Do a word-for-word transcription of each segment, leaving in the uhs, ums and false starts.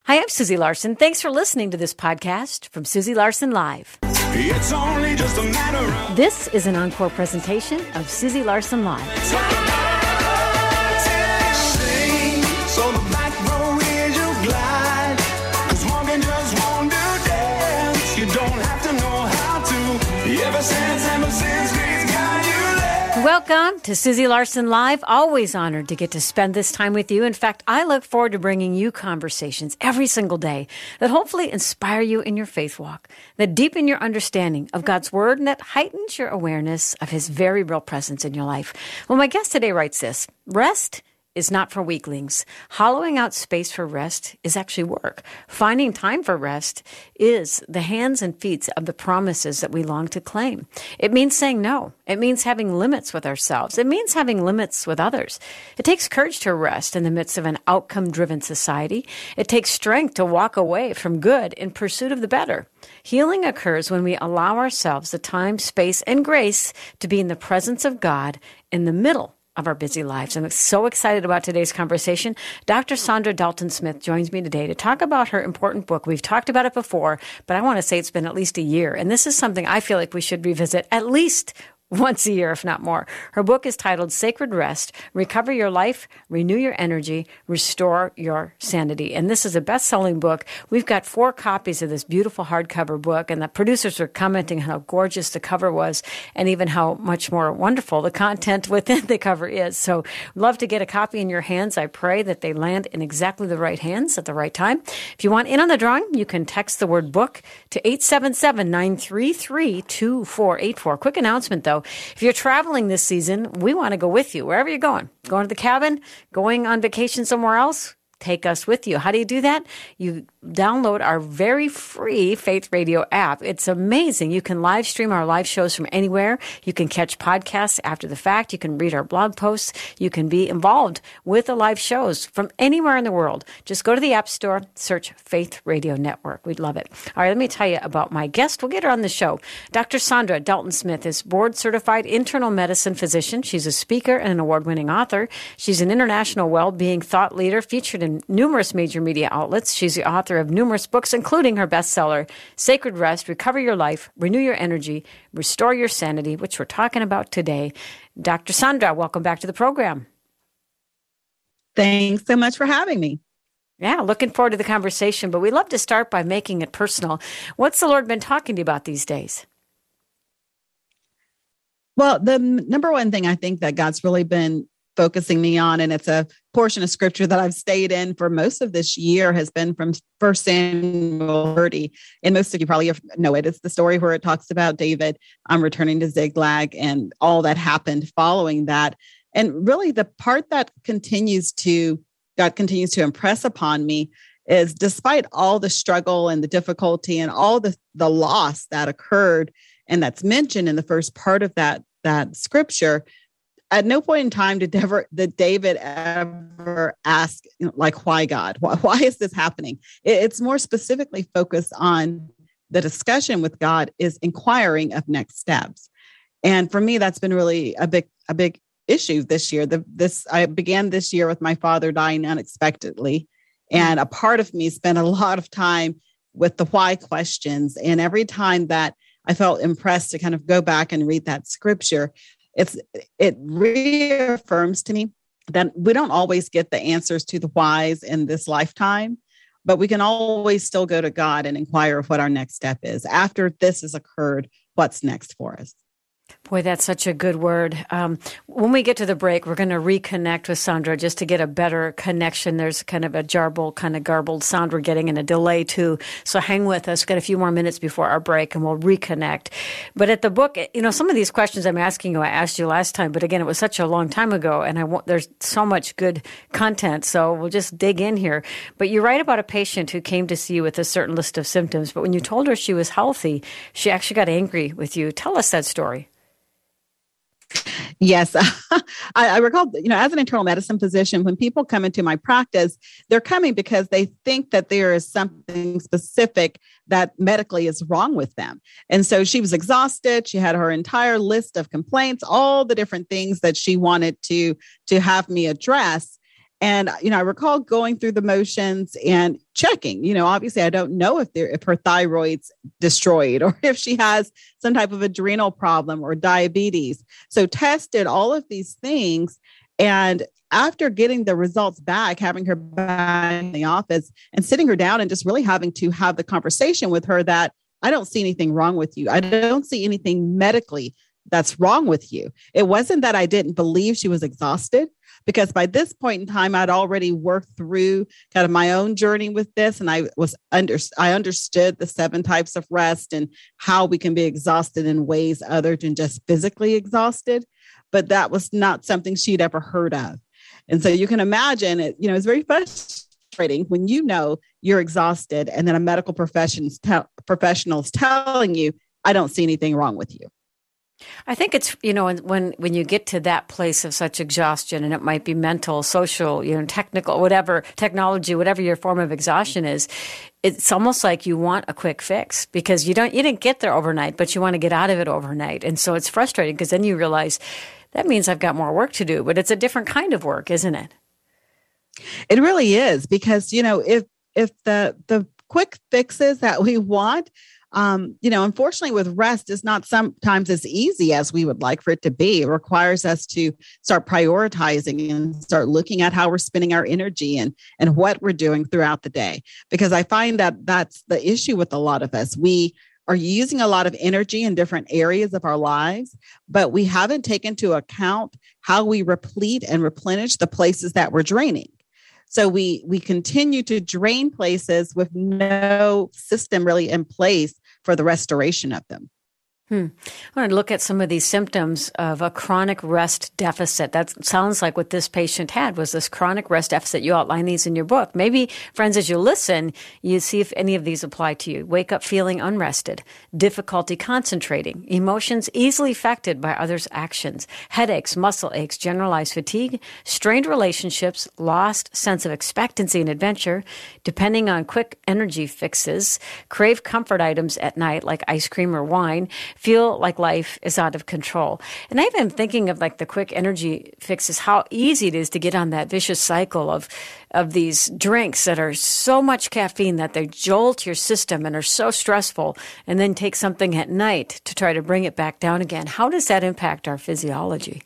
Hi, I'm Susie Larson. Thanks for listening to this podcast from Susie Larson Live. It's only just a matter of... This is an encore presentation of Susie Larson Live. Sing, so the back row is your glide. 'Cause Morgan just won't do dance. You don't have to know how to. Ever since, ever since, he's got you there. Welcome to Susie Larson Live. Always honored to get to spend this time with you. In fact, I look forward to bringing you conversations every single day that hopefully inspire you in your faith walk, that deepen your understanding of God's Word, and that heightens your awareness of His very real presence in your life. Well, my guest today writes this: rest is not for weaklings. Hollowing out space for rest is actually work. Finding time for rest is the hands and feet of the promises that we long to claim. It means saying no. It means having limits with ourselves. It means having limits with others. It takes courage to rest in the midst of an outcome-driven society. It takes strength to walk away from good in pursuit of the better. Healing occurs when we allow ourselves the time, space, and grace to be in the presence of God in the middle of our busy lives. I'm so excited about today's conversation. Doctor Saundra Dalton-Smith joins me today to talk about her important book. We've talked about it before, but I want to say it's been at least a year. And this is something I feel like we should revisit at least once a year, if not more. Her book is titled Sacred Rest: Recover Your Life, Renew Your Energy, Restore Your Sanity. And this is a best-selling book. We've got four copies of this beautiful hardcover book, and the producers were commenting how gorgeous the cover was and even how much more wonderful the content within the cover is. So love to get a copy in your hands. I pray that they land in exactly the right hands at the right time. If you want in on the drawing, you can text the word book to eight seven seven, nine three three, two four eight four. Quick announcement, though. If you're traveling this season, we want to go with you wherever you're going. Going to the cabin, going on vacation somewhere else, take us with you. How do you do that? You download our very free Faith Radio app. It's amazing. You can live stream our live shows from anywhere. You can catch podcasts after the fact. You can read our blog posts. You can be involved with the live shows from anywhere in the world. Just go to the App Store, search Faith Radio Network. We'd love it. All right, let me tell you about my guest. We'll get her on the show. Doctor Saundra Dalton-Smith is board-certified internal medicine physician. She's a speaker and an award-winning author. She's an international well-being thought leader featured in numerous major media outlets. She's the author of numerous books, including her bestseller, Sacred Rest: Recover Your Life, Renew Your Energy, Restore Your Sanity, which we're talking about today. Doctor Saundra, welcome back to the program. Thanks so much for having me. Yeah, looking forward to the conversation, but we love to start by making it personal. What's the Lord been talking to you about these days? Well, the number one thing I think that God's really been focusing me on, and it's a portion of scripture that I've stayed in for most of this year, has been from First Samuel thirty. And most of you probably know it. It's the story where it talks about David um, returning to Ziklag and all that happened following that. And really the part that continues to, God continues to impress upon me is, despite all the struggle and the difficulty and all the, the loss that occurred, and that's mentioned in the first part of that, that scripture, at no point in time did, ever, did David ever ask, you know, like, why God? Why, why is this happening? It, it's more specifically focused on the discussion with God is inquiring of next steps. And for me, that's been really a big, a big issue this year. The, this I began this year with my father dying unexpectedly. And a part of me spent a lot of time with the why questions. And every time that I felt impressed to kind of go back and read that scripture, It's it reaffirms to me that we don't always get the answers to the whys in this lifetime, but we can always still go to God and inquire of what our next step is. After this has occurred, what's next for us? Boy, that's such a good word. Um, when we get to the break, we're going to reconnect with Saundra just to get a better connection. There's kind of a jarbled, kind of garbled sound we're getting and a delay too. So hang with us. We've got a few more minutes before our break and we'll reconnect. But at the book, you know, some of these questions I'm asking you, I asked you last time, but again, it was such a long time ago and I want, there's so much good content. So we'll just dig in here. But you write about a patient who came to see you with a certain list of symptoms, but when you told her she was healthy, she actually got angry with you. Tell us that story. Yes. I, I recall, you know, as an internal medicine physician, when people come into my practice, they're coming because they think that there is something specific that medically is wrong with them. And so she was exhausted. She had her entire list of complaints, all the different things that she wanted to, to have me address. And, you know, I recall going through the motions and checking, you know, obviously I don't know if there, if her thyroid's destroyed or if she has some type of adrenal problem or diabetes. So tested all of these things. And after getting the results back, having her back in the office and sitting her down and just really having to have the conversation with her that I don't see anything wrong with you. I don't see anything medically that's wrong with you. It wasn't that I didn't believe she was exhausted, because by this point in time, I'd already worked through kind of my own journey with this. And I was under, I understood the seven types of rest and how we can be exhausted in ways other than just physically exhausted. But that was not something she'd ever heard of. And so you can imagine it, you know, it's very frustrating when you know you're exhausted and then a medical profession's te- professional is telling you, I don't see anything wrong with you. I think it's, you know, when when you get to that place of such exhaustion, and it might be mental, social, you know, technical, whatever, technology, whatever your form of exhaustion is, it's almost like you want a quick fix because you don't, you didn't get there overnight, but you want to get out of it overnight. And so it's frustrating because then you realize that means I've got more work to do, but it's a different kind of work, isn't it? It really is, because, you know, if if the the quick fixes that we want, Um, you know, unfortunately with rest is not sometimes as easy as we would like for it to be. It requires us to start prioritizing and start looking at how we're spending our energy and, and what we're doing throughout the day. Because I find that that's the issue with a lot of us. We are using a lot of energy in different areas of our lives, but we haven't taken into account how we replete and replenish the places that we're draining. So we we continue to drain places with no system really in place for the restoration of them. Hmm. I want to look at some of these symptoms of a chronic rest deficit. That sounds like what this patient had, was this chronic rest deficit. You outline these in your book. Maybe, friends, as you listen, you see if any of these apply to you. Wake up feeling unrested, difficulty concentrating, emotions easily affected by others' actions, headaches, muscle aches, generalized fatigue, strained relationships, lost sense of expectancy and adventure, depending on quick energy fixes, crave comfort items at night like ice cream or wine, feel like life is out of control. And I've been thinking of like the quick energy fixes, how easy it is to get on that vicious cycle of of these drinks that are so much caffeine that they jolt your system and are so stressful, and then take something at night to try to bring it back down again. How does that impact our physiology?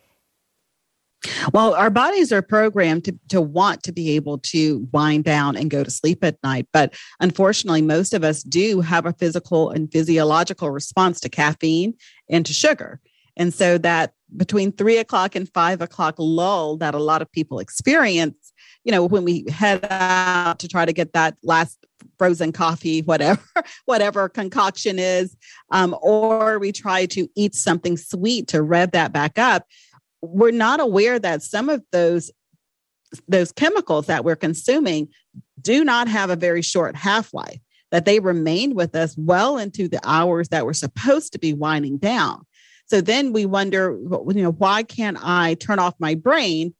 Well, our bodies are programmed to, to want to be able to wind down and go to sleep at night. But unfortunately, most of us do have a physical and physiological response to caffeine and to sugar. And so that between three o'clock and five o'clock lull that a lot of people experience, you know, when we head out to try to get that last frozen coffee, whatever, whatever concoction is, um, or we try to eat something sweet to rev that back up, we're not aware that some of those those chemicals that we're consuming do not have a very short half-life, that they remain with us well into the hours that we're supposed to be winding down. So then we wonder, you know, why can't I turn off my brain?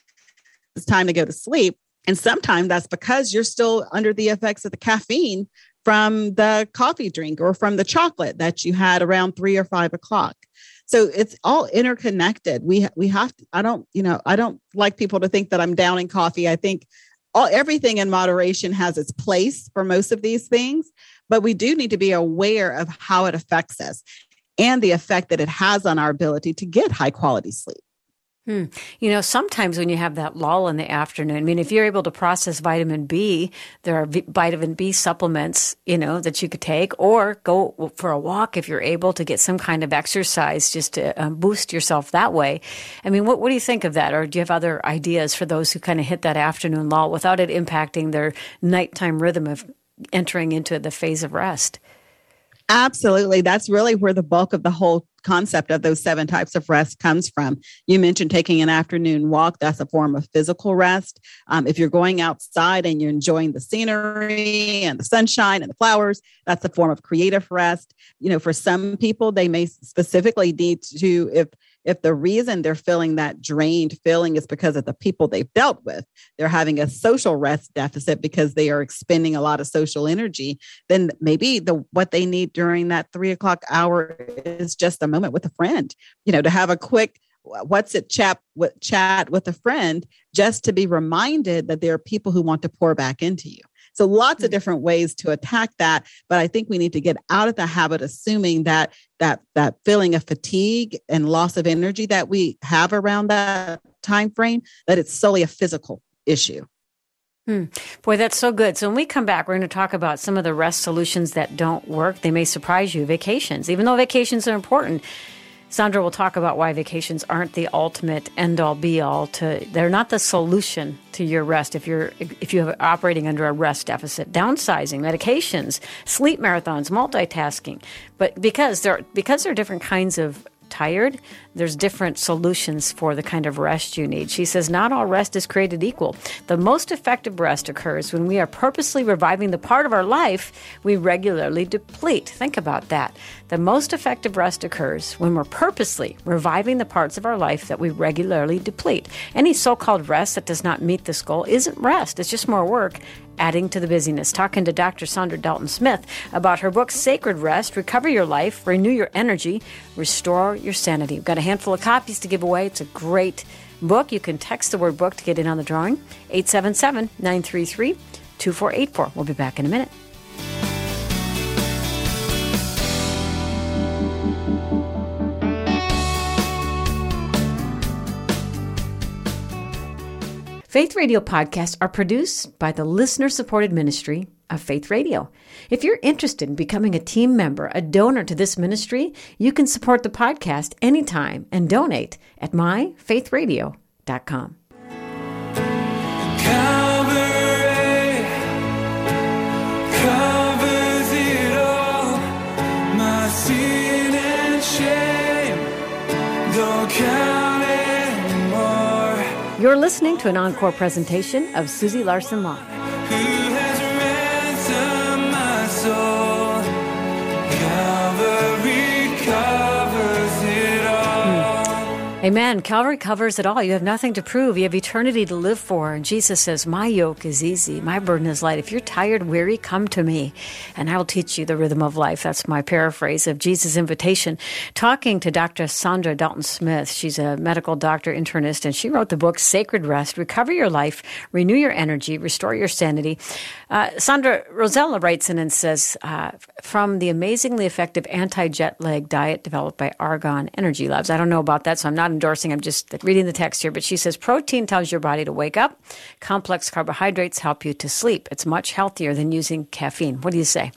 It's time to go to sleep. And sometimes that's because you're still under the effects of the caffeine from the coffee drink or from the chocolate that you had around three or five o'clock. So it's all interconnected. We we have to, I don't, you know, I don't like people to think that I'm downing coffee. I think all everything in moderation has its place for most of these things, but we do need to be aware of how it affects us and the effect that it has on our ability to get high quality sleep. Hmm. You know, sometimes when you have that lull in the afternoon, I mean, if you're able to process vitamin B, there are v- vitamin B supplements, you know, that you could take, or go for a walk if you're able to get some kind of exercise just to um, boost yourself that way. I mean, what, what do you think of that? Or do you have other ideas for those who kind of hit that afternoon lull without it impacting their nighttime rhythm of entering into the phase of rest? Absolutely. That's really where the bulk of the whole concept of those seven types of rest comes from. You mentioned taking an afternoon walk. That's a form of physical rest. Um, if you're going outside and you're enjoying the scenery and the sunshine and the flowers, that's a form of creative rest. You know, for some people, they may specifically need to, if If the reason they're feeling that drained feeling is because of the people they've dealt with, they're having a social rest deficit because they are expending a lot of social energy, then maybe the what they need during that three o'clock hour is just a moment with a friend, you know, to have a quick what's it chat with chat with a friend, just to be reminded that there are people who want to pour back into you. So lots of different ways to attack that. But I think we need to get out of the habit assuming that that that feeling of fatigue and loss of energy that we have around that time frame, that it's solely a physical issue. Hmm. Boy, that's so good. So when we come back, we're going to talk about some of the rest solutions that don't work. They may surprise you. Vacations, even though vacations are important. Sandra will talk about why vacations aren't the ultimate end-all be-all. To they're not the solution to your rest if you're if you're operating under a rest deficit. Downsizing, medications, sleep marathons, multitasking, but because there because there are different kinds of tired, there's different solutions for the kind of rest you need. She says not all rest is created equal. The most effective rest occurs when we are purposely reviving the part of our life we regularly deplete. Think about that. The most effective rest occurs when we're purposely reviving the parts of our life that we regularly deplete. Any so-called rest that does not meet this goal isn't rest. It's just more work adding to the busyness. Talking to Doctor Sandra Dalton Smith about her book, Sacred Rest, Recover Your Life, Renew Your Energy, Restore Your Sanity. We've got a handful of copies to give away. It's a great book. You can text the word book to get in on the drawing, eight seven seven, nine three three, two four eight four. We'll be back in a minute. Faith Radio podcasts are produced by the listener-supported ministry of Faith Radio. If you're interested in becoming a team member, a donor to this ministry, you can support the podcast anytime and donate at my faith radio dot com. Calvary covers it all, my sin and shame don't count anymore. You're listening to an encore presentation of Susie Larson Law. Who has ransomed my soul? Calvary covers it all. Amen. Calvary covers it all. You have nothing to prove. You have eternity to live for. And Jesus says, my yoke is easy. My burden is light. If you're tired, weary, come to me, and I will teach you the rhythm of life. That's my paraphrase of Jesus' invitation. Talking to Doctor Sandra Dalton Smith. She's a medical doctor, internist, and she wrote the book, Sacred Rest, Recover Your Life, Renew Your Energy, Restore Your Sanity. Uh, Sandra, Rosella writes in and says, uh, from the amazingly effective anti-jet lag diet developed by Argonne Energy Labs. I don't know about that, so I'm not endorsing. I'm just reading the text here. But she says, protein tells your body to wake up. Complex carbohydrates help you to sleep. It's much healthier than using caffeine. What do you say?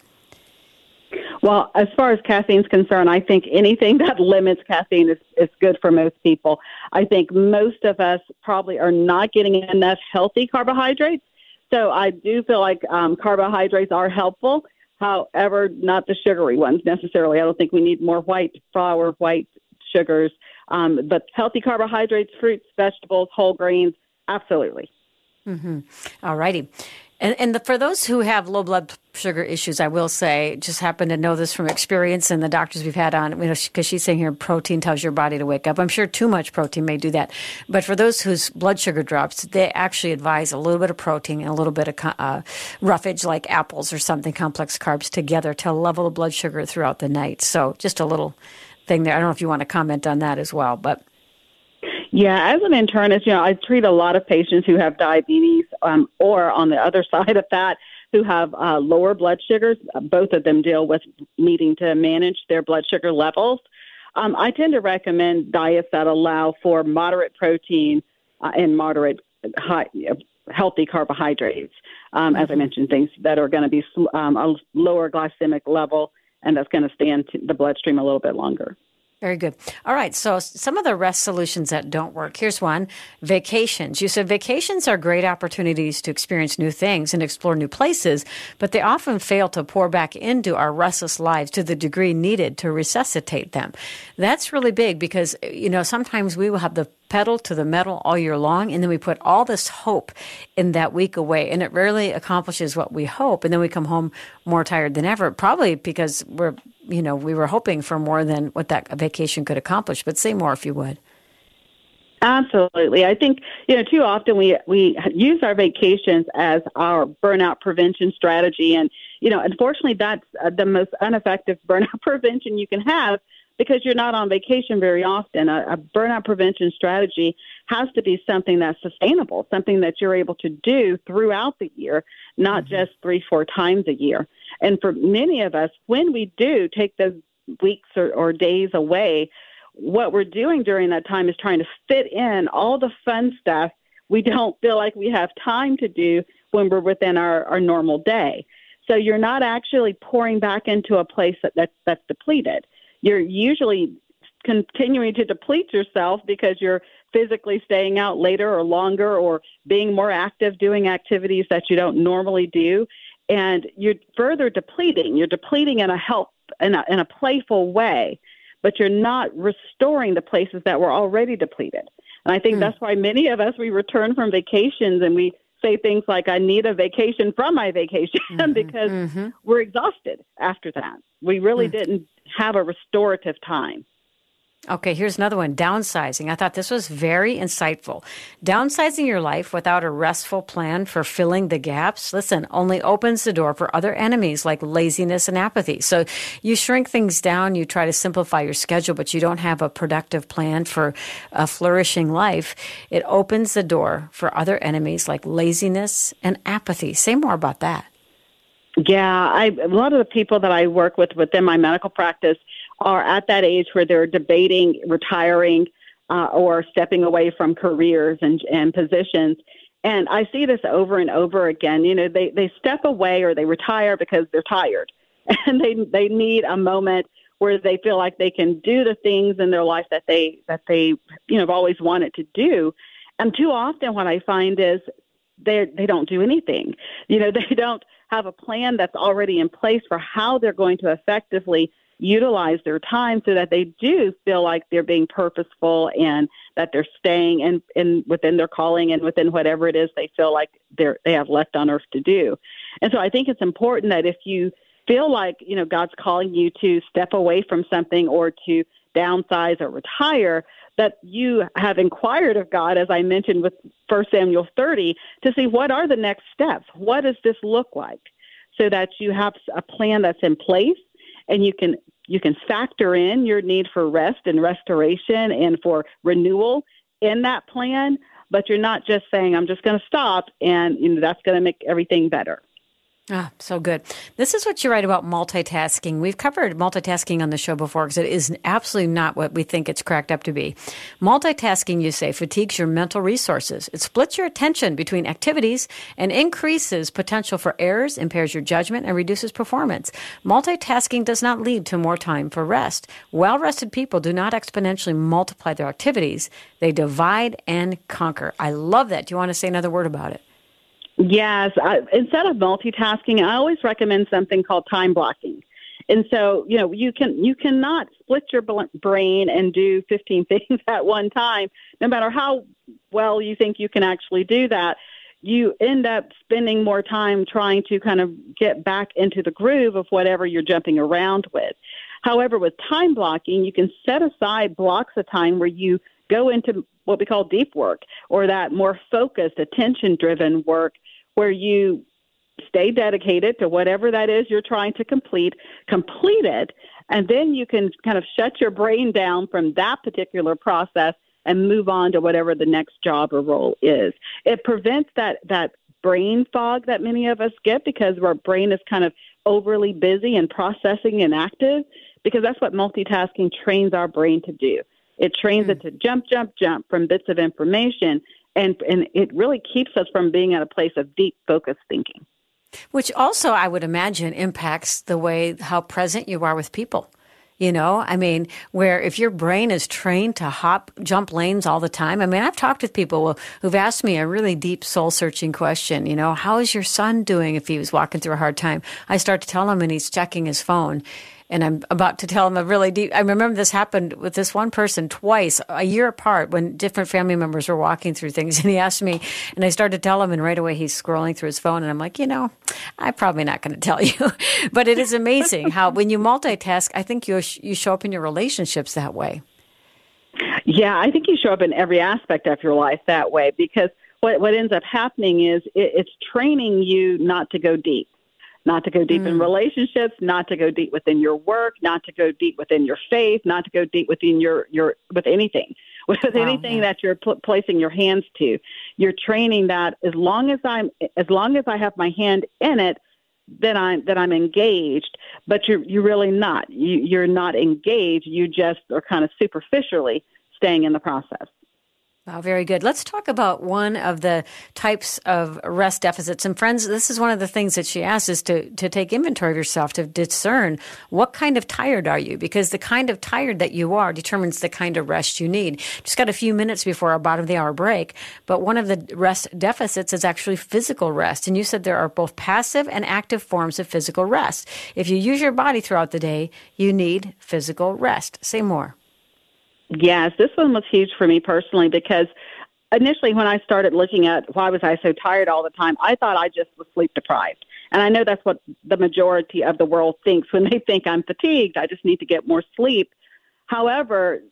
Well, as far as caffeine's concerned, I think anything that limits caffeine is, is good for most people. I think most of us probably are not getting enough healthy carbohydrates. So I do feel like um, carbohydrates are helpful. However, not the sugary ones necessarily. I don't think we need more white flour, white sugars. Um, but healthy carbohydrates, fruits, vegetables, whole grains, absolutely. Mm-hmm. All righty. And, and the, for those who have low blood sugar issues, I will say, just happen to know this from experience and the doctors we've had on, you know, because she's saying here, protein tells your body to wake up. I'm sure too much protein may do that. But for those whose blood sugar drops, they actually advise a little bit of protein and a little bit of uh, roughage like apples or something, complex carbs together to level the blood sugar throughout the night. So just a little thing there. I don't know if you want to comment on that as well, but. Yeah, as an internist, you know, I treat a lot of patients who have diabetes um, or on the other side of that, who have uh, lower blood sugars. Both of them deal with needing to manage their blood sugar levels. Um, I tend to recommend diets that allow for moderate protein uh, and moderate high, healthy carbohydrates. Um, as I mentioned, things that are going to be um, a lower glycemic level, and that's going to stay in the bloodstream a little bit longer. Very good. All right. So some of the rest solutions that don't work. Here's one. Vacations. You said vacations are great opportunities to experience new things and explore new places, but they often fail to pour back into our restless lives to the degree needed to resuscitate them. That's really big because, you know, sometimes we will have the pedal to the metal all year long, and then we put all this hope in that week away, and it rarely accomplishes what we hope, and then we come home more tired than ever, probably because we're, you know, we were hoping for more than what that vacation could accomplish. But say more if you would. Absolutely. I think, you know, too often we, we use our vacations as our burnout prevention strategy, and, you know, unfortunately that's uh, the most ineffective burnout prevention you can have, because you're not on vacation very often. A, a burnout prevention strategy has to be something that's sustainable, something that you're able to do throughout the year, not mm-hmm. just three, four times a year. And for many of us, when we do take those weeks or, or days away, what we're doing during that time is trying to fit in all the fun stuff we don't feel like we have time to do when we're within our, our normal day. So you're not actually pouring back into a place that, that that's depleted. You're usually continuing to deplete yourself because you're physically staying out later or longer or being more active, doing activities that you don't normally do. And you're further depleting. You're depleting in a help, in a, in a playful way, but you're not restoring the places that were already depleted. And I think mm. that's why many of us, we return from vacations and we say things like, I need a vacation from my vacation mm-hmm. because mm-hmm. we're exhausted after that. We really mm. didn't have a restorative time. Okay, here's another one, downsizing. I thought this was very insightful. Downsizing your life without a restful plan for filling the gaps, listen, only opens the door for other enemies like laziness and apathy. So you shrink things down, you try to simplify your schedule, but you don't have a productive plan for a flourishing life. It opens the door for other enemies like laziness and apathy. Say more about that. Yeah, I, a lot of the people that I work with within my medical practice are at that age where they're debating retiring uh, or stepping away from careers and, and positions. And I see this over and over again. You know, they, they step away or they retire because they're tired and they they need a moment where they feel like they can do the things in their life that they that they you know have always wanted to do. And too often what I find is they they don't do anything. You know, they don't have a plan that's already in place for how they're going to effectively utilize their time so that they do feel like they're being purposeful and that they're staying in, in within their calling and within whatever it is they feel like they're they have left on earth to do. And so I think it's important that if you feel like, you know, God's calling you to step away from something or to downsize or retire, that you have inquired of God, as I mentioned with First Samuel thirty, to see what are the next steps? What does this look like? So that you have a plan that's in place and you can you can factor in your need for rest and restoration and for renewal in that plan, but you're not just saying, I'm just going to stop and you know that's going to make everything better. Ah, so good. This is what you write about multitasking. We've covered multitasking on the show before because it is absolutely not what we think it's cracked up to be. Multitasking, you say, fatigues your mental resources. It splits your attention between activities and increases potential for errors, impairs your judgment, and reduces performance. Multitasking does not lead to more time for rest. Well-rested people do not exponentially multiply their activities. They divide and conquer. I love that. Do you want to say another word about it? Yes. I, instead of multitasking, I always recommend something called time blocking. And so, you know, you can you cannot split your brain and do fifteen things at one time, no matter how well you think you can actually do that. You end up spending more time trying to kind of get back into the groove of whatever you're jumping around with. However, with time blocking, you can set aside blocks of time where you go into what we call deep work or that more focused, attention-driven work where you stay dedicated to whatever that is you're trying to complete, complete it, and then you can kind of shut your brain down from that particular process and move on to whatever the next job or role is. It prevents that, that brain fog that many of us get because our brain is kind of overly busy and processing and active, because that's what multitasking trains our brain to do. It trains mm. it to jump, jump, jump from bits of information, and, and it really keeps us from being at a place of deep, focused thinking. Which also, I would imagine, impacts the way how present you are with people. You know, I mean, where if your brain is trained to hop, jump lanes all the time. I mean, I've talked with people who've asked me a really deep soul-searching question. You know, how is your son doing if he was walking through a hard time? I start to tell him and he's checking his phone. And I'm about to tell him a really deep, I remember this happened with this one person twice, a year apart, when different family members were walking through things. And he asked me, and I started to tell him, and right away he's scrolling through his phone. And I'm like, you know, I'm probably not going to tell you. But it is amazing how when you multitask, I think you you show up in your relationships that way. Yeah, I think you show up in every aspect of your life that way, because what, what ends up happening is it, it's training you not to go deep. not to go deep mm. in relationships, not to go deep within your work, not to go deep within your faith, not to go deep within your, your with anything, with wow, anything yeah. that you're pl- placing your hands to. You're training that as long as I'm, as long as I have my hand in it, then I'm, that I'm engaged, but you're, you're really not. You, you're not engaged. You just are kind of superficially staying in the process. Wow, very good. Let's talk about one of the types of rest deficits. And friends, this is one of the things that she asks is to, to take inventory of yourself, to discern what kind of tired are you? Because the kind of tired that you are determines the kind of rest you need. Just got a few minutes before our bottom of the hour break, but one of the rest deficits is actually physical rest. And you said there are both passive and active forms of physical rest. If you use your body throughout the day, you need physical rest. Say more. Yes, this one was huge for me personally because initially when I started looking at why was I so tired all the time, I thought I just was sleep deprived. And I know that's what the majority of the world thinks when they think I'm fatigued. I just need to get more sleep. However,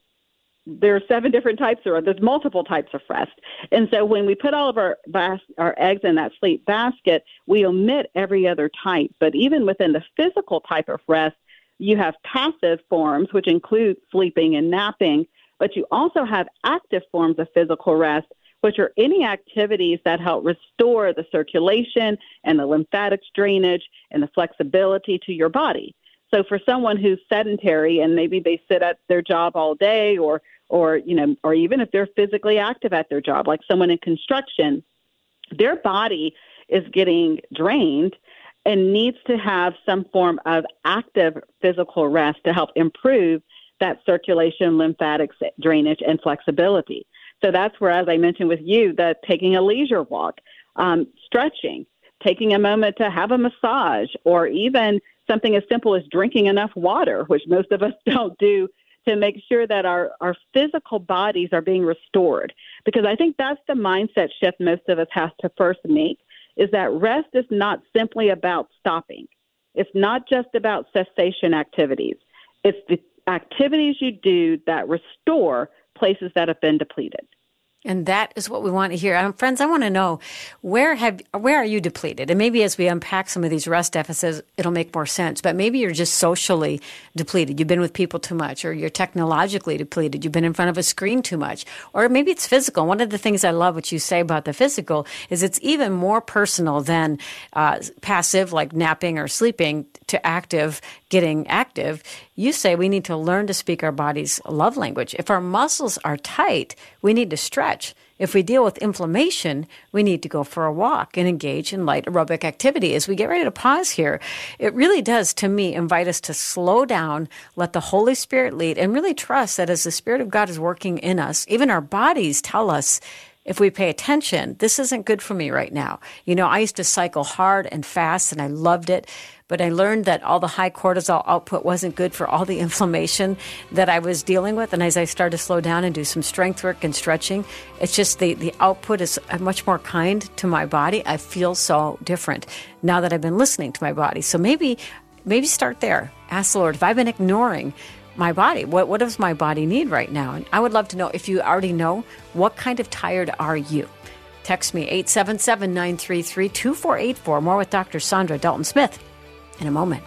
there are seven different types, or there's multiple types of rest. And so when we put all of our bas- our eggs in that sleep basket, we omit every other type. But even within the physical type of rest, you have passive forms, which include sleeping and napping, but you also have active forms of physical rest, which are any activities that help restore the circulation and the lymphatic drainage and the flexibility to your body. So for someone who's sedentary and maybe they sit at their job all day, or, or, you know, or even if they're physically active at their job, like someone in construction, their body is getting drained and needs to have some form of active physical rest to help improve that circulation, lymphatic drainage, and flexibility. So that's where, as I mentioned with you, that taking a leisure walk, um, stretching, taking a moment to have a massage, or even something as simple as drinking enough water, which most of us don't do, to make sure that our, our physical bodies are being restored. Because I think that's the mindset shift most of us have to first make, is that rest is not simply about stopping. It's not just about cessation activities. It's the activities you do that restore places that have been depleted. And that is what we want to hear. Um, friends, I want to know, where have where are you depleted? And maybe as we unpack some of these rest deficits, it'll make more sense. But maybe you're just socially depleted. You've been with people too much, or you're technologically depleted. You've been in front of a screen too much. Or maybe it's physical. One of the things I love what you say about the physical is it's even more personal than uh, passive, like napping or sleeping, to active, getting active. You say we need to learn to speak our body's love language. If our muscles are tight, we need to stretch. If we deal with inflammation, we need to go for a walk and engage in light aerobic activity. As we get ready to pause here, it really does, to me, invite us to slow down, let the Holy Spirit lead, and really trust that as the Spirit of God is working in us, even our bodies tell us, if we pay attention, this isn't good for me right now. You know, I used to cycle hard and fast, and I loved it. But I learned that all the high cortisol output wasn't good for all the inflammation that I was dealing with. And as I started to slow down and do some strength work and stretching, it's just the, the output is much more kind to my body. I feel so different now that I've been listening to my body. So maybe maybe start there. Ask the Lord, if I've been ignoring my body, what, what does my body need right now? And I would love to know, if you already know, what kind of tired are you? Text me, eight seven seven, nine three three, two four eight four. More with Doctor Saundra Dalton-Smith in a moment.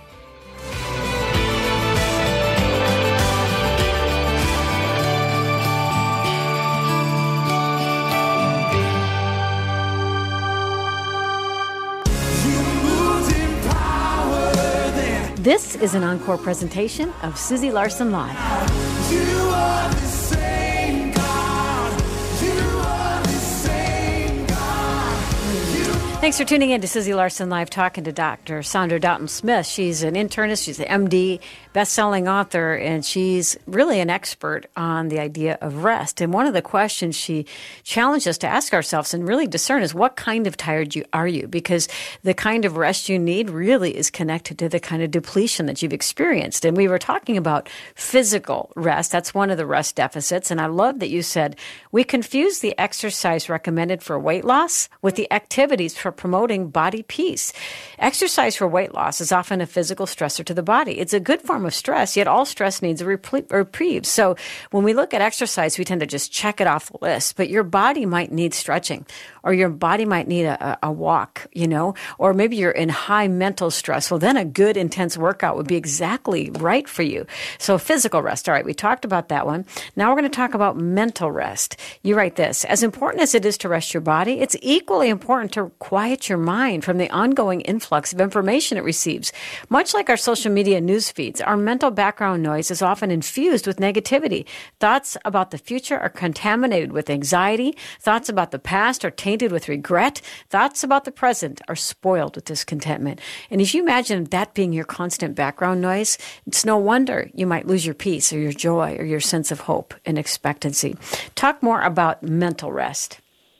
This is an encore presentation of Susie Larson Live. You are the same God. You are the same God. You... Thanks for tuning in to Susie Larson Live, talking to Doctor Saundra Dalton-Smith. She's an internist, she's an M D, best-selling author, and she's really an expert on the idea of rest. And one of the questions she challenged us to ask ourselves and really discern is, what kind of tired you are you? Because the kind of rest you need really is connected to the kind of depletion that you've experienced. And we were talking about physical rest. That's one of the rest deficits. And I love that you said we confuse the exercise recommended for weight loss with the activities for promoting body peace. Exercise for weight loss is often a physical stressor to the body. It's a good form of stress, yet all stress needs a reprieve. So when we look at exercise, we tend to just check it off the list, but your body might need stretching, or your body might need a, a walk, you know, or maybe you're in high mental stress. Well, then a good intense workout would be exactly right for you. So physical rest. All right. We talked about that one. Now we're going to talk about mental rest. You write this: as important as it is to rest your body, it's equally important to quiet your mind from the ongoing influx of information it receives. Much like our social media news feeds, our mental background noise is often infused with negativity. Thoughts about the future are contaminated with anxiety. Thoughts about the past are tainted with regret. Thoughts about the present are spoiled with discontentment. And if you imagine that being your constant background noise, it's no wonder you might lose your peace or your joy or your sense of hope and expectancy. Talk more about mental rest.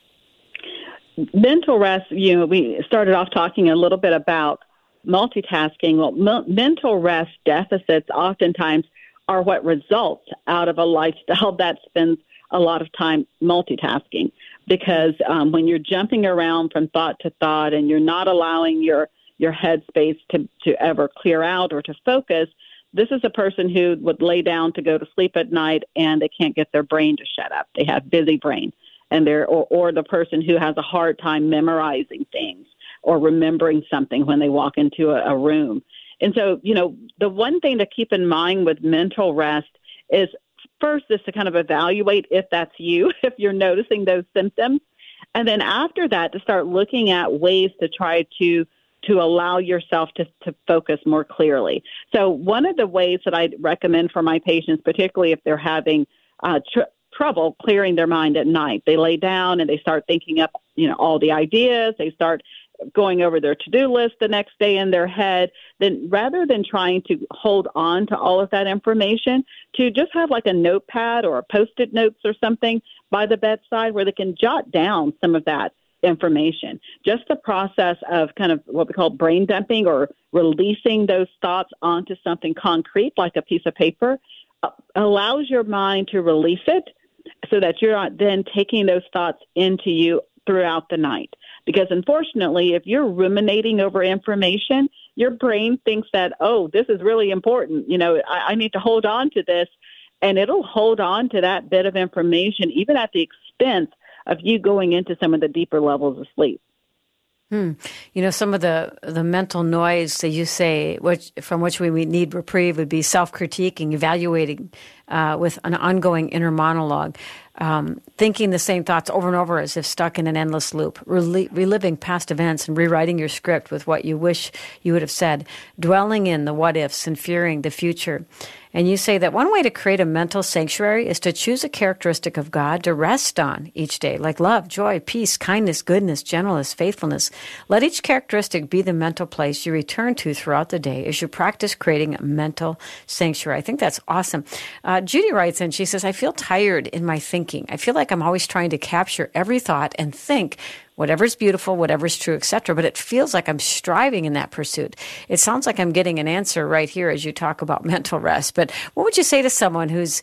Mental rest, you know, we started off talking a little bit about multitasking. Well, m- mental rest deficits oftentimes are what results out of a lifestyle that spends a lot of time multitasking. Because um, when you're jumping around from thought to thought and you're not allowing your, your headspace to, to ever clear out or to focus, this is a person who would lay down to go to sleep at night and they can't get their brain to shut up. They have busy brain. And they're, or, or the person who has a hard time memorizing things or remembering something when they walk into a, a room. And so, you know, the one thing to keep in mind with mental rest is first is to kind of evaluate if that's you, if you're noticing those symptoms. And then after that, to start looking at ways to try to to allow yourself to, to focus more clearly. So one of the ways that I recommend for my patients, particularly if they're having uh, tr- trouble clearing their mind at night, they lay down and they start thinking up, you know, all the ideas. They start going over their to-do list the next day in their head. Then rather than trying to hold on to all of that information, to just have like a notepad or a Post-it notes or something by the bedside where they can jot down some of that information. Just the process of kind of what we call brain dumping or releasing those thoughts onto something concrete like a piece of paper uh, allows your mind to release it so that you're not then taking those thoughts into you throughout the night. Because unfortunately, if you're ruminating over information, your brain thinks that, oh, this is really important. You know, I, I need to hold on to this. And it'll hold on to that bit of information, even at the expense of you going into some of the deeper levels of sleep. Hmm. You know, some of the, the mental noise that you say, which from which we need reprieve, would be self-critiquing, evaluating uh, with an ongoing inner monologue, um, thinking the same thoughts over and over as if stuck in an endless loop, rel- reliving past events and rewriting your script with what you wish you would have said, dwelling in the what-ifs and fearing the future. And you say that one way to create a mental sanctuary is to choose a characteristic of God to rest on each day, like love, joy, peace, kindness, goodness, gentleness, faithfulness. Let each characteristic be the mental place you return to throughout the day as you practice creating a mental sanctuary. I think that's awesome. Uh, Judy writes in, she says, I feel tired in my thinking. I feel like I'm always trying to capture every thought and think whatever's beautiful, whatever's true, et cetera. But it feels like I'm striving in that pursuit. It sounds like I'm getting an answer right here as you talk about mental rest. But what would you say to someone who's,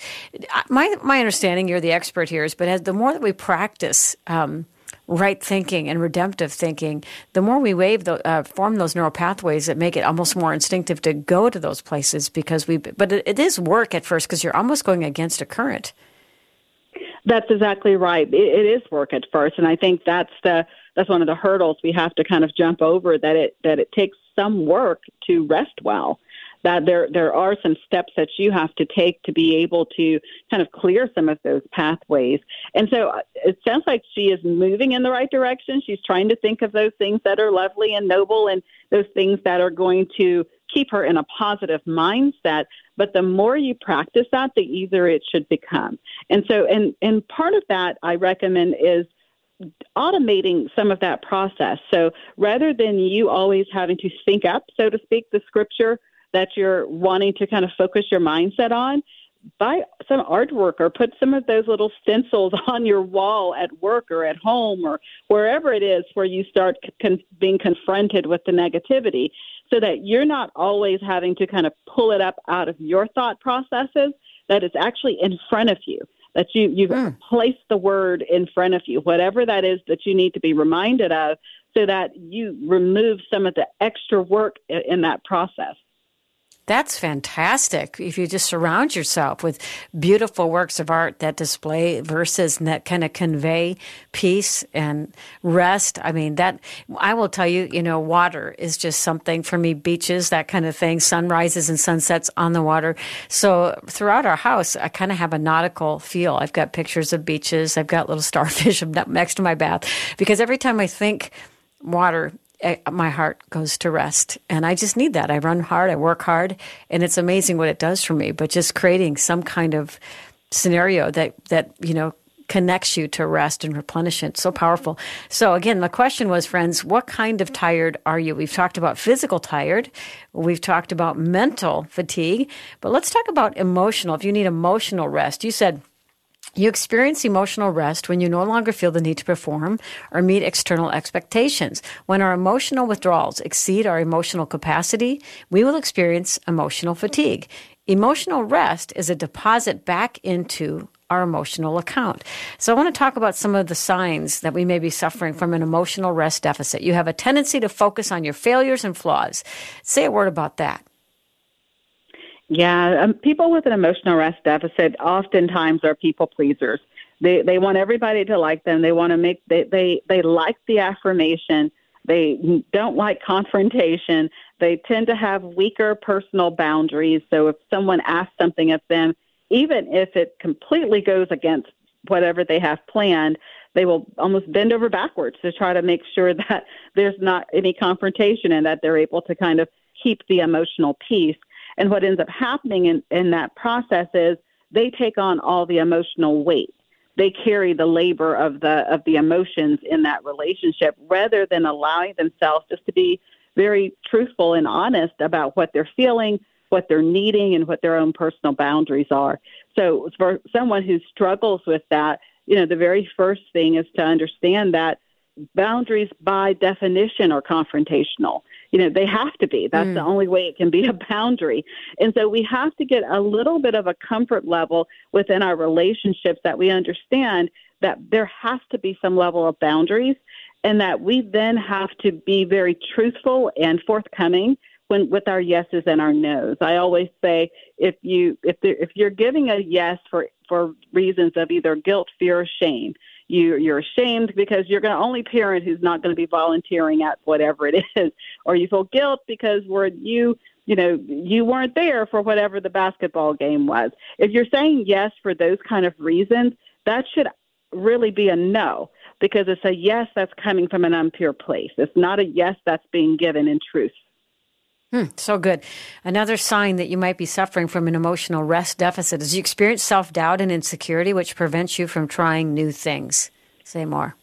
my my understanding, you're the expert here, is, but as the more that we practice um, right thinking and redemptive thinking, the more we wave the, uh, form those neural pathways that make it almost more instinctive to go to those places because we, but it, it is work at first because you're almost going against a current. That's exactly right. It, it is work at first, and I think that's the that's one of the hurdles we have to kind of jump over. That it that it takes some work to rest well. That there there are some steps that you have to take to be able to kind of clear some of those pathways. And so it sounds like she is moving in the right direction. She's trying to think of those things that are lovely and noble, and those things that are going to keep her in a positive mindset. But the more you practice that, the easier it should become. And so, and, and part of that I recommend is automating some of that process. So rather than you always having to think up, so to speak, the scripture that you're wanting to kind of focus your mindset on, buy some artwork or put some of those little stencils on your wall at work or at home or wherever it is where you start con- being confronted with the negativity, so that you're not always having to kind of pull it up out of your thought processes, that it's actually in front of you, that you, you've mm. placed the word in front of you, whatever that is that you need to be reminded of, so that you remove some of the extra work in that process. That's fantastic. If you just surround yourself with beautiful works of art that display verses and that kind of convey peace and rest. I mean, that I will tell you, you know, water is just something for me, beaches, that kind of thing, sunrises and sunsets on the water. So throughout our house, I kind of have a nautical feel. I've got pictures of beaches. I've got little starfish next to my bath because every time I think water, my heart goes to rest. And I just need that. I run hard, I work hard, and it's amazing what it does for me. But just creating some kind of scenario that, that you know, connects you to rest and replenishment. So powerful. So again, the question was, friends, what kind of tired are you? We've talked about physical tired. We've talked about mental fatigue. But let's talk about emotional. If you need emotional rest, you said, you experience emotional rest when you no longer feel the need to perform or meet external expectations. When our emotional withdrawals exceed our emotional capacity, we will experience emotional fatigue. Emotional rest is a deposit back into our emotional account. So I want to talk about some of the signs that we may be suffering from an emotional rest deficit. You have a tendency to focus on your failures and flaws. Say a word about that. Yeah, um, people with an emotional rest deficit oftentimes are people pleasers. They they want everybody to like them. They want to make they, they they like the affirmation. They don't like confrontation. They tend to have weaker personal boundaries. So if someone asks something of them, even if it completely goes against whatever they have planned, they will almost bend over backwards to try to make sure that there's not any confrontation and that they're able to kind of keep the emotional peace. And what ends up happening in, in that process is they take on all the emotional weight. They carry the labor of the of the emotions in that relationship rather than allowing themselves just to be very truthful and honest about what they're feeling, what they're needing, and what their own personal boundaries are. So for someone who struggles with that, you know, the very first thing is to understand that boundaries by definition are confrontational. You know, they have to be. That's mm. the only way it can be a boundary. And so we have to get a little bit of a comfort level within our relationships that we understand that there has to be some level of boundaries and that we then have to be very truthful and forthcoming when with our yeses and our nos. I always say if you if there, if you're giving a yes for, for reasons of either guilt, fear, or shame, You, you're ashamed because you're going to only parent who's not going to be volunteering at whatever it is, or you feel guilt because we're you, you know, you weren't there for whatever the basketball game was. If you're saying yes for those kind of reasons, that should really be a no because it's a yes that's coming from an impure place. It's not a yes that's being given in truth. Hmm, so good. Another sign that you might be suffering from an emotional rest deficit is you experience self-doubt and insecurity, which prevents you from trying new things. Say more.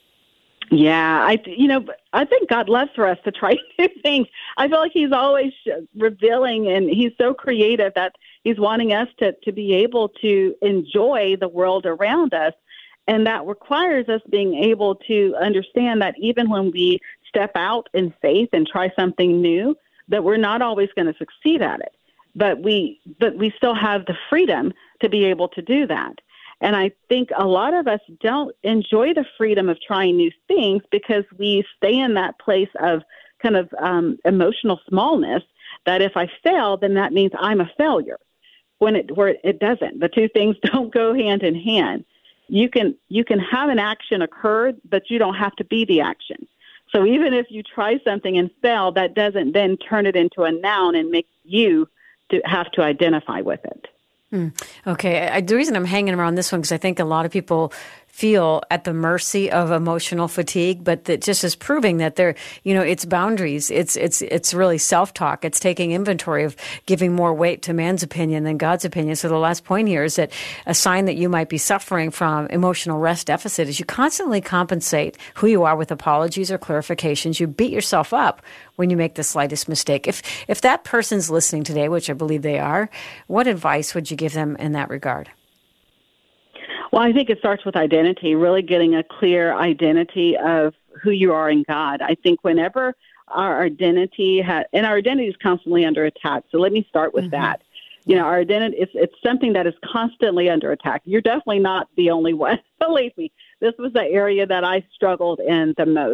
Yeah, I, you know, I think God loves for us to try new things. I feel like he's always revealing and he's so creative that he's wanting us to, to be able to enjoy the world around us. And that requires us being able to understand that even when we step out in faith and try something new, that we're not always going to succeed at it, but we but we still have the freedom to be able to do that. And I think a lot of us don't enjoy the freedom of trying new things because we stay in that place of kind of um, emotional smallness that if I fail, then that means I'm a failure. When it where it doesn't, the two things don't go hand in hand. You can you can have an action occur, but you don't have to be the action. So even if you try something and fail, that doesn't then turn it into a noun and make you to have to identify with it. Mm. Okay. I, the reason I'm hanging around this one, because I think a lot of people feel at the mercy of emotional fatigue, but that just is proving that they're, you know, it's boundaries. It's, it's, it's really self-talk. It's taking inventory of giving more weight to man's opinion than God's opinion. So the last point here is that a sign that you might be suffering from emotional rest deficit is you constantly compensate who you are with apologies or clarifications. You beat yourself up when you make the slightest mistake. If, if that person's listening today, which I believe they are, what advice would you give them in that regard? Well, I think it starts with identity, really getting a clear identity of who you are in God. I think whenever our identity has, and our identity is constantly under attack. So let me start with mm-hmm. that. You know, our identity, it's, it's something that is constantly under attack. You're definitely not the only one. Believe me, this was the area that I struggled in the most.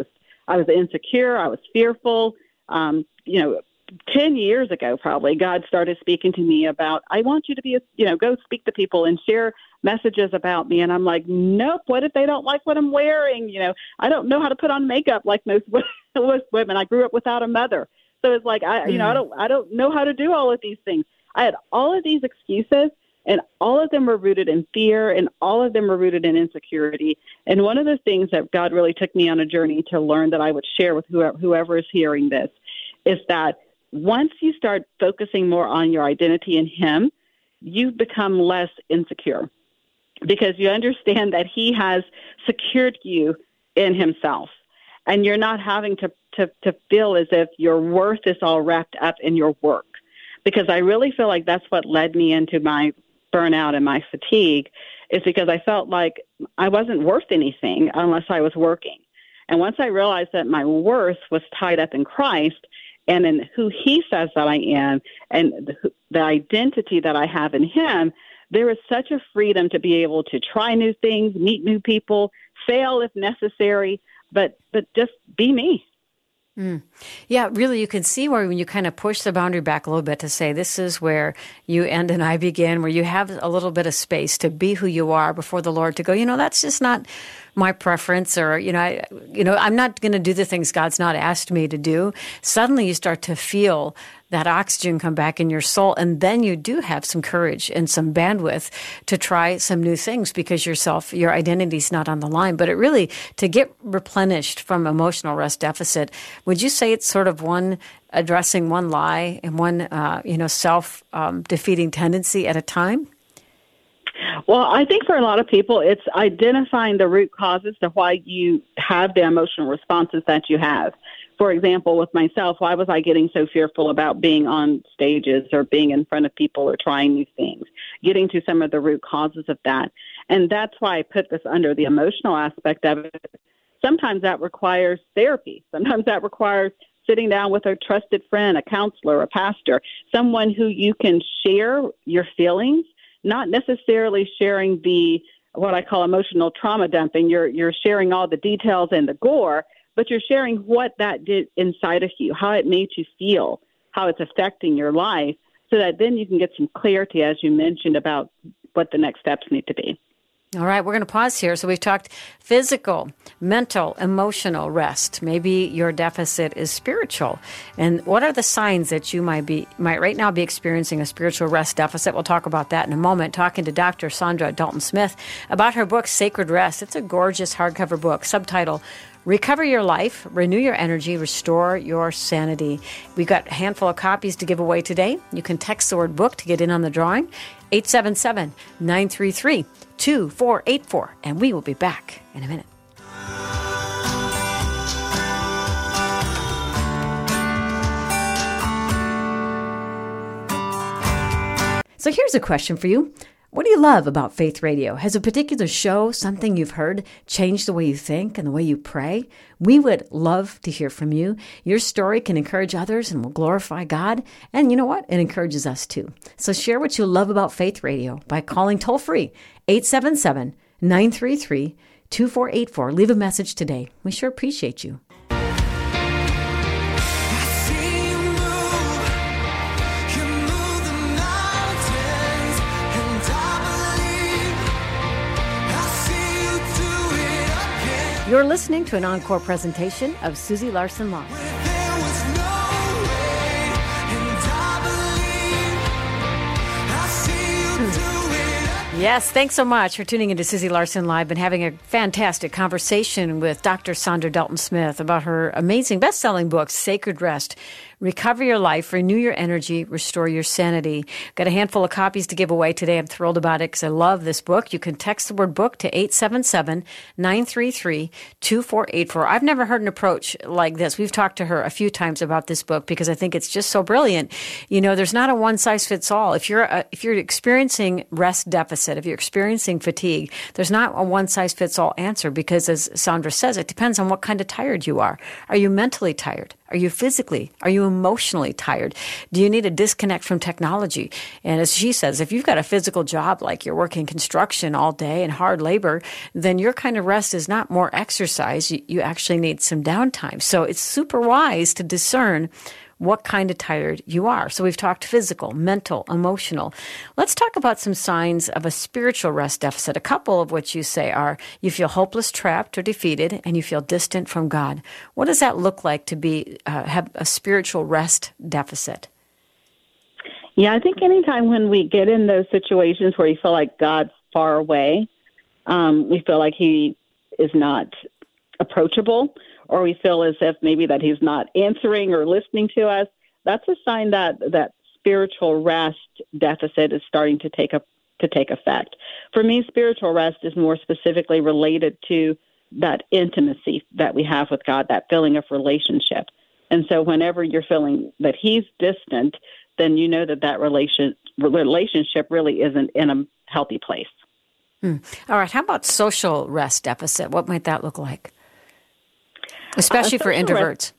I was insecure. I was fearful. Um, you know, ten years ago, probably, God started speaking to me about, I want you to be, a, you know, go speak to people and share messages about me. And I'm like, nope, what if they don't like what I'm wearing? You know, I don't know how to put on makeup like most women. I grew up without a mother. So it's like, I, you know, I don't, I don't know how to do all of these things. I had all of these excuses, and all of them were rooted in fear, and all of them were rooted in insecurity. And one of the things that God really took me on a journey to learn that I would share with whoever, whoever is hearing this is that once you start focusing more on your identity in Him, you become less insecure because you understand that He has secured you in Himself. And you're not having to, to, to feel as if your worth is all wrapped up in your work. Because I really feel like that's what led me into my burnout and my fatigue, is because I felt like I wasn't worth anything unless I was working. And once I realized that my worth was tied up in Christ and in who He says that I am and the, the identity that I have in Him, there is such a freedom to be able to try new things, meet new people, fail if necessary, but but just be me. Mm. Yeah, really, you can see where when you kind of push the boundary back a little bit to say, this is where you end and I begin, where you have a little bit of space to be who you are before the Lord, to go, you know, that's just not my preference, or, you know, I, you know, I'm not going to do the things God's not asked me to do. Suddenly you start to feel that oxygen come back in your soul, and then you do have some courage and some bandwidth to try some new things because yourself, your identity's not on the line. But it really, to get replenished from emotional rest deficit, would you say it's sort of one addressing one lie and one, uh, you know, self um, defeating tendency at a time? Well, I think for a lot of people, it's identifying the root causes to why you have the emotional responses that you have. For example, with myself, why was I getting so fearful about being on stages or being in front of people or trying new things? Getting to some of the root causes of that. And that's why I put this under the emotional aspect of it. Sometimes that requires therapy. Sometimes that requires sitting down with a trusted friend, a counselor, a pastor, someone who you can share your feelings, not necessarily sharing the, what I call emotional trauma dumping. You're, you're sharing all the details and the gore, but you're sharing what that did inside of you, how it made you feel, how it's affecting your life, so that then you can get some clarity, as you mentioned, about what the next steps need to be. All right, we're going to pause here. So we've talked physical, mental, emotional rest. Maybe your deficit is spiritual. And what are the signs that you might be might right now be experiencing a spiritual rest deficit? We'll talk about that in a moment, talking to Doctor Saundra Dalton Smith about her book, Sacred Rest. It's a gorgeous hardcover book, subtitle, Recover Your Life, Renew Your Energy, Restore Your Sanity. We've got a handful of copies to give away today. You can text the word book to get in on the drawing, eight seven seven, nine three three, two four eight four, and we will be back in a minute. So here's a question for you. What do you love about Faith Radio? Has a particular show, something you've heard, changed the way you think and the way you pray? We would love to hear from you. Your story can encourage others and will glorify God. And you know what? It encourages us too. So share what you love about Faith Radio by calling toll-free eight seven seven, nine three three, two four eight four. Leave a message today. We sure appreciate you. You're listening to an encore presentation of Susie Larson Law. Yes, thanks so much for tuning into Susie Larson Live. Been having a fantastic conversation with Doctor Saundra Dalton Smith about her amazing best-selling book, Sacred Rest. Recover Your Life, Renew Your Energy, Restore Your Sanity. Got a handful of copies to give away today. I'm thrilled about it because I love this book. You can text the word book to eight seven seven, nine three three, two four eight four. I've never heard an approach like this. We've talked to her a few times about this book because I think it's just so brilliant. You know, there's not a one-size-fits-all. If you're a, if you're experiencing rest deficit, if you're experiencing fatigue, there's not a one-size-fits-all answer because, as Saundra says, it depends on what kind of tired you are. Are you mentally tired? Are you physically? Are you emotionally tired? Do you need a disconnect from technology? And as she says, if you've got a physical job, like you're working construction all day and hard labor, then your kind of rest is not more exercise. You, you actually need some downtime. So it's super wise to discern what kind of tired you are. So we've talked physical, mental, emotional. Let's talk about some signs of a spiritual rest deficit. A couple of which you say are you feel hopeless, trapped, or defeated, and you feel distant from God. What does that look like to be uh, have a spiritual rest deficit? Yeah, I think anytime when we get in those situations where you feel like God's far away, um, we feel like he is not approachable, or we feel as if maybe that he's not answering or listening to us, that's a sign that that spiritual rest deficit is starting to take a, to take effect. For me, spiritual rest is more specifically related to that intimacy that we have with God, that feeling of relationship. And so whenever you're feeling that he's distant, then you know that that relation, relationship really isn't in a healthy place. Hmm. All right. How about social rest deficit? What might that look like? Especially uh, for introverts.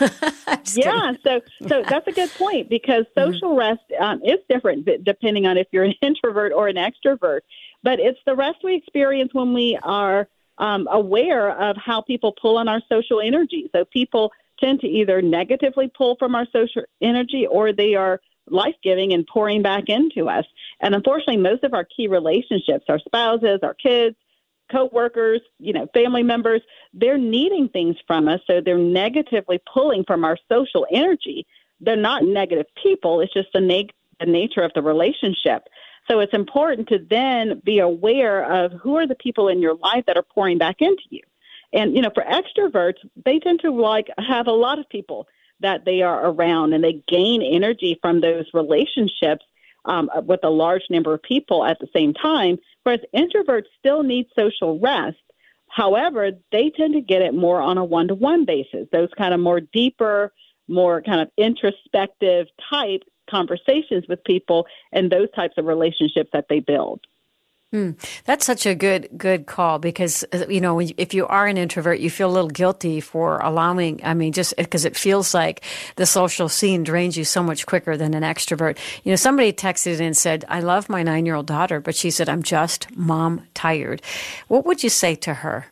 yeah, so so that's a good point, because social mm-hmm. rest um, is different depending on if you're an introvert or an extrovert. But it's the rest we experience when we are um, aware of how people pull on our social energy. So people tend to either negatively pull from our social energy, or they are life-giving and pouring back into us. And unfortunately, most of our key relationships, our spouses, our kids, co-workers, you know, family members, they're needing things from us. So they're negatively pulling from our social energy. They're not negative people. It's just the, na- the nature of the relationship. So it's important to then be aware of who are the people in your life that are pouring back into you. And, you know, for extroverts, they tend to like have a lot of people that they are around, and they gain energy from those relationships um, with a large number of people at the same time. Whereas introverts still need social rest. However, they tend to get it more on a one-to-one basis, those kind of more deeper, more kind of introspective type conversations with people and those types of relationships that they build. Hmm. That's such a good good call, because, you know, if you are an introvert, you feel a little guilty for allowing, I mean, just because it feels like the social scene drains you so much quicker than an extrovert. You know, somebody texted and said, I love my nine-year-old daughter, but she said, I'm just mom tired. What would you say to her?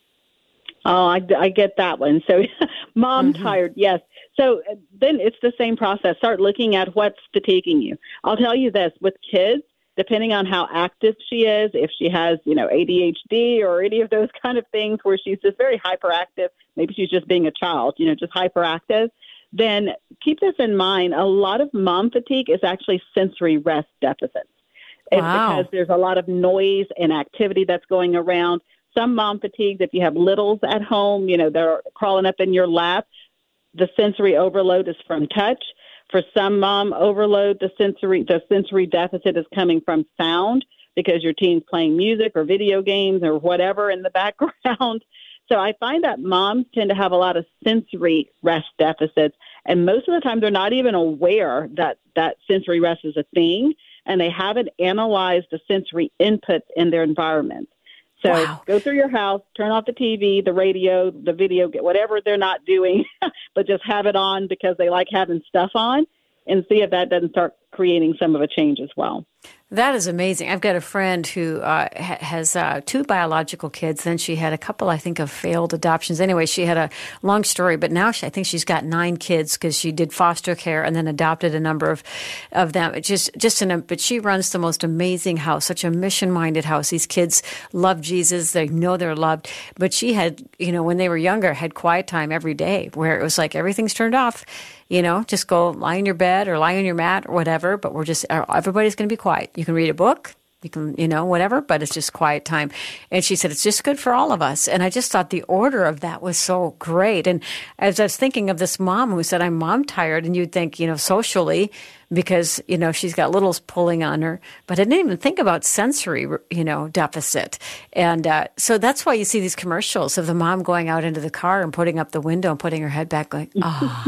Oh, I, I get that one. So mom mm-hmm. tired, yes. So then it's the same process. Start looking at what's fatiguing you. I'll tell you this, with kids, depending on how active she is, if she has, you know, A D H D or any of those kind of things where she's just very hyperactive, maybe she's just being a child, you know, just hyperactive, then keep this in mind. A lot of mom fatigue is actually sensory rest deficits. It's wow. because there's a lot of noise and activity that's going around. Some mom fatigues, if you have littles at home, you know, they're crawling up in your lap, the sensory overload is from touch. For some mom overload, the sensory the sensory deficit is coming from sound, because your teen's playing music or video games or whatever in the background. So I find that moms tend to have a lot of sensory rest deficits, and most of the time they're not even aware that that sensory rest is a thing, and they haven't analyzed the sensory inputs in their environment. So wow. Go through your house, turn off the T V, the radio, the video, whatever they're not doing, but just have it on because they like having stuff on, and see if that doesn't start creating some of a change as well. That is amazing. I've got a friend who uh, ha- has uh, two biological kids. Then she had a couple, I think, of failed adoptions. Anyway, she had a long story, but now she, I think she's got nine kids because she did foster care and then adopted a number of, of them. It just, just in a, but she runs the most amazing house, such a mission-minded house. These kids love Jesus. They know they're loved. But she had, you know, when they were younger, had quiet time every day where it was like everything's turned off. You know, just go lie in your bed or lie on your mat or whatever, but we're just, everybody's going to be quiet. You can read a book, you can, you know, whatever, but it's just quiet time. And she said, it's just good for all of us. And I just thought the order of that was so great. And as I was thinking of this mom who said, I'm mom tired, and you'd think, you know, socially, because, you know, she's got littles pulling on her, but I didn't even think about sensory, you know, deficit. And uh, so that's why you see these commercials of the mom going out into the car and putting up the window and putting her head back going,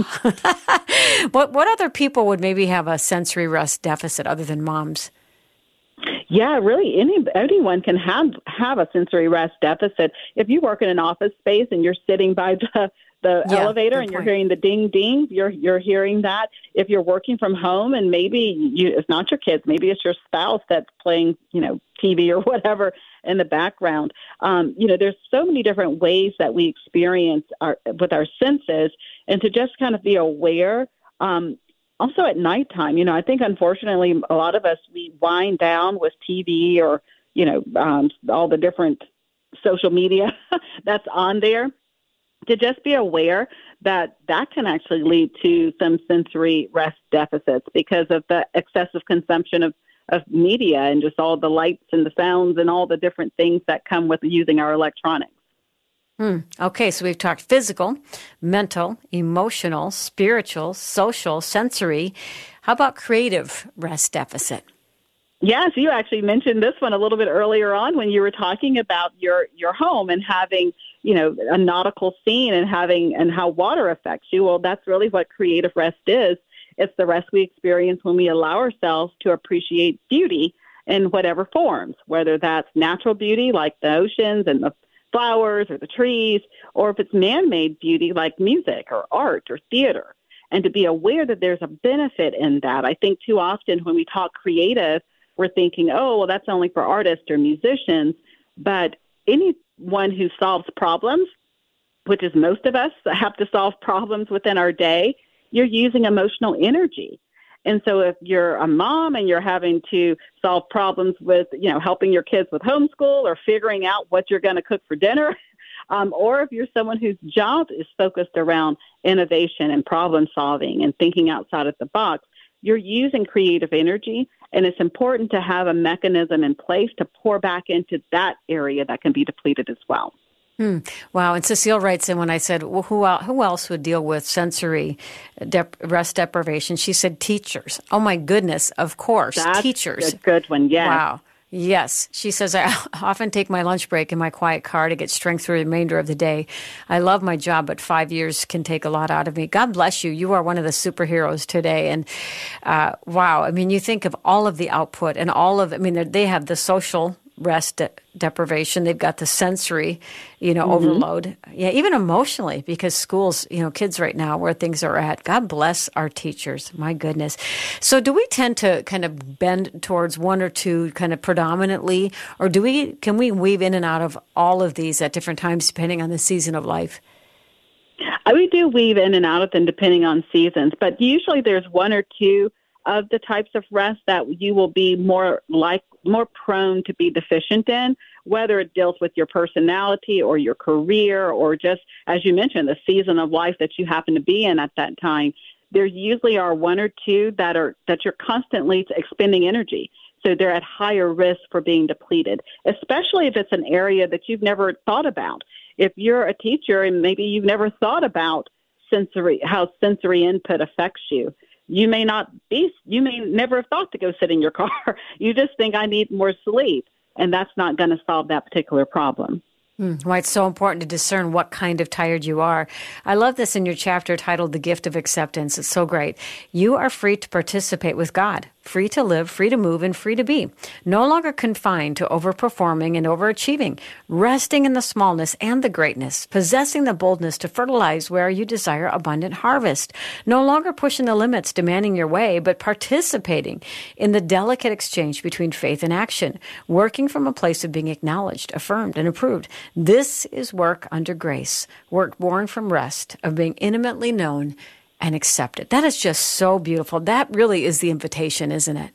oh. what, what other people would maybe have a sensory rest deficit other than moms? Yeah, really, any anyone can have have a sensory rest deficit. If you work in an office space and you're sitting by the the Yeah, elevator good and you're point. hearing the ding ding, you're you're hearing that. If you're working from home and maybe you, it's not your kids, maybe it's your spouse that's playing, you know, T V or whatever in the background. Um, you know, there's so many different ways that we experience our with our senses, and to just kind of be aware. Um, Also at nighttime, you know, I think unfortunately a lot of us, we wind down with T V or, you know, um, all the different social media that's on there, to just be aware that that can actually lead to some sensory rest deficits because of the excessive consumption of, of media and just all the lights and the sounds and all the different things that come with using our electronics. Hmm. Okay, so we've talked physical, mental, emotional, spiritual, social, sensory. How about creative rest deficit? Yes, you actually mentioned this one a little bit earlier on when you were talking about your, your home and having, you know, a nautical scene and having and how water affects you. Well, that's really what creative rest is. It's the rest we experience when we allow ourselves to appreciate beauty in whatever forms, whether that's natural beauty like the oceans and the flowers or the trees, or if it's man-made beauty like music or art or theater, and to be aware that there's a benefit in that. I think too often when we talk creative, we're thinking, oh, well, that's only for artists or musicians, but anyone who solves problems, which is most of us that have to solve problems within our day, you're using emotional energy. And so if you're a mom and you're having to solve problems with, you know, helping your kids with homeschool or figuring out what you're going to cook for dinner, um, or if you're someone whose job is focused around innovation and problem solving and thinking outside of the box, you're using creative energy. And it's important to have a mechanism in place to pour back into that area that can be depleted as well. Hmm. Wow. And Cecile writes in when I said, well, who, el- who else would deal with sensory dep- rest deprivation? She said teachers. Oh, my goodness. Of course. That's teachers. a good one. Yes. Wow. Yes. She says, I often take my lunch break in my quiet car to get strength through the remainder of the day. I love my job, but five years can take a lot out of me. God bless you. You are one of the superheroes today. And uh, wow. I mean, you think of all of the output and all of, I mean, they have the social rest de- deprivation. They've got the sensory, you know, mm-hmm. overload. Yeah, even emotionally, because schools, you know, kids right now where things are at. God bless our teachers. My goodness. So do we tend to kind of bend towards one or two kind of predominantly, or do we, can we weave in and out of all of these at different times depending on the season of life? We do weave in and out of them depending on seasons, but usually there's one or two of the types of rest that you will be more like more prone to be deficient in, whether it deals with your personality or your career or just, as you mentioned, the season of life that you happen to be in at that time. There usually are one or two that are that you're constantly expending energy. So they're at higher risk for being depleted, especially if it's an area that you've never thought about. If you're a teacher and maybe you've never thought about sensory, how sensory input affects you, you may not be, you may never have thought to go sit in your car. You just think I need more sleep, and that's not going to solve that particular problem. Mm, why it's so important to discern what kind of tired you are. I love this in your chapter titled The Gift of Acceptance. It's so great. You are free to participate with God, free to live, free to move, and free to be. No longer confined to overperforming and overachieving, resting in the smallness and the greatness, possessing the boldness to fertilize where you desire abundant harvest. No longer pushing the limits, demanding your way, but participating in the delicate exchange between faith and action, working from a place of being acknowledged, affirmed, and approved. This is work under grace, work born from rest, of being intimately known and accepted. That is just so beautiful. That really is the invitation, isn't it?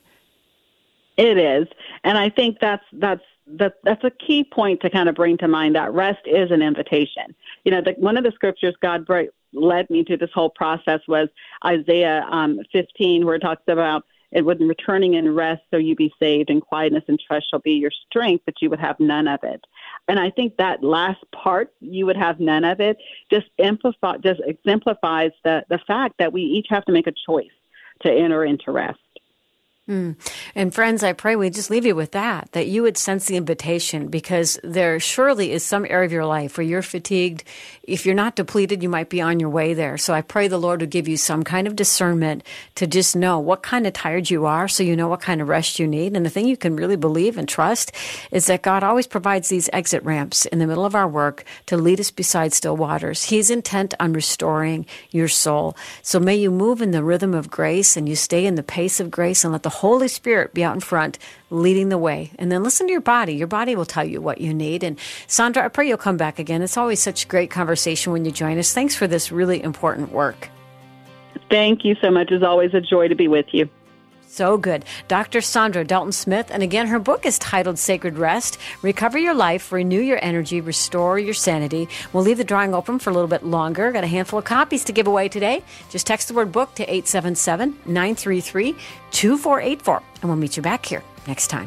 It is. And I think that's that's that, that's a key point to kind of bring to mind, that rest is an invitation. You know, the, one of the scriptures God brought, led me to this whole process was Isaiah um, fifteen, where it talks about it would returning in rest, so you be saved, and quietness and trust shall be your strength, but you would have none of it. And I think that last part, you would have none of it, just amplify, just exemplifies the, the fact that we each have to make a choice to enter into rest. Mm. And friends, I pray we just leave you with that, that you would sense the invitation, because there surely is some area of your life where you're fatigued. If you're not depleted, you might be on your way there. So I pray the Lord would give you some kind of discernment to just know what kind of tired you are, so you know what kind of rest you need. And the thing you can really believe and trust is that God always provides these exit ramps in the middle of our work to lead us beside still waters. He's intent on restoring your soul. So may you move in the rhythm of grace, and you stay in the pace of grace, and let the Holy Spirit be out in front, leading the way. And then listen to your body. Your body will tell you what you need. And Sandra, I pray you'll come back again. It's always such great conversation when you join us. Thanks for this really important work. Thank you so much. It's always a joy to be with you. So good. Doctor Sandra Dalton Smith. And again, her book is titled Sacred Rest. Recover your life, renew your energy, restore your sanity. We'll leave the drawing open for a little bit longer. Got a handful of copies to give away today. Just text the word book to eight seven seven, nine three three, two four eight four. And we'll meet you back here next time.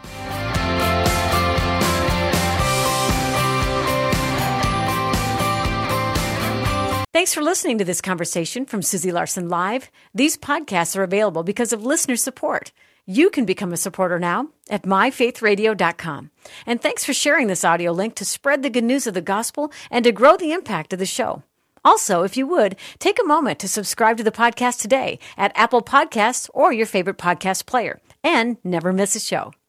Thanks for listening to this conversation from Susie Larson Live. These podcasts are available because of listener support. You can become a supporter now at my faith radio dot com. And thanks for sharing this audio link to spread the good news of the gospel and to grow the impact of the show. Also, if you would, take a moment to subscribe to the podcast today at Apple Podcasts or your favorite podcast player, and never miss a show.